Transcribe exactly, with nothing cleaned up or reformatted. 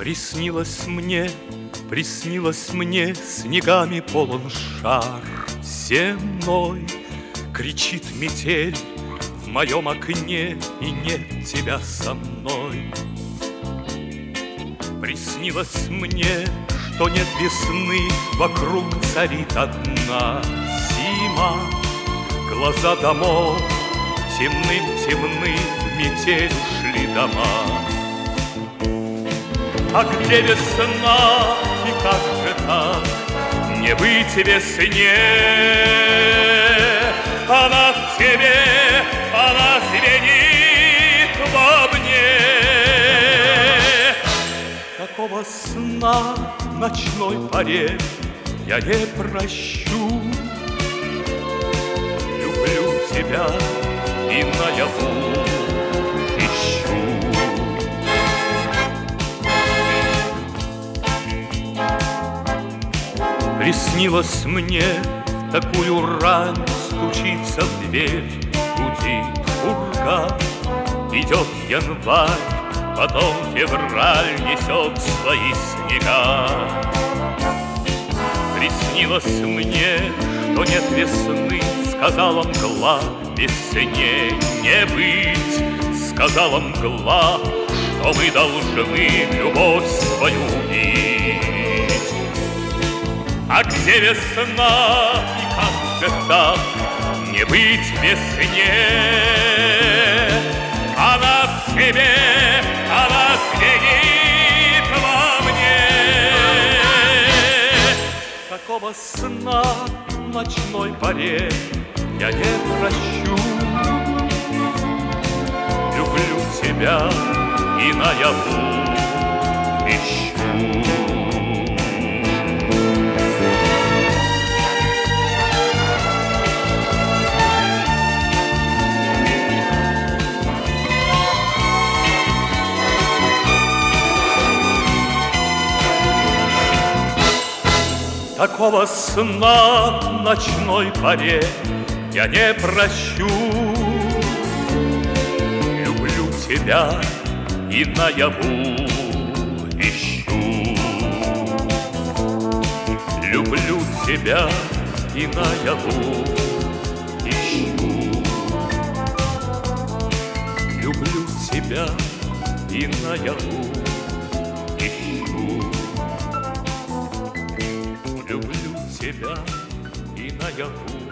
Приснилось мне, приснилось мне, снегами полон шар земной. Кричит метель в моем окне, и нет тебя со мной. Приснилось мне, что нет весны, вокруг царит одна зима. Глаза домов темным-темны, в метель ушли дома. А где весна, и как же так не быть весне? Она в тебе, она звенит во мне. Такого сна в ночной поре я не прощу. Люблю тебя и наяву ищу. Приснилось мне в такую рань, стучится в дверь, гудит ураган. Идет январь, потом февраль несет свои снега. Приснилось мне, что нет весны, сказала мгла, весне не быть. Сказала мгла, что мы должны любовь свою убить. А где весна, и как же так не быть весне? Она в тебе, она звенит во мне. Такого сна в ночной поре я не прощу. Люблю тебя и наяву ищу. Такого сна в ночной поре я не прощу. Люблю тебя и наяву ищу. Люблю тебя и наяву ищу. Люблю тебя и наяву ищу. Люблю тебя и наяву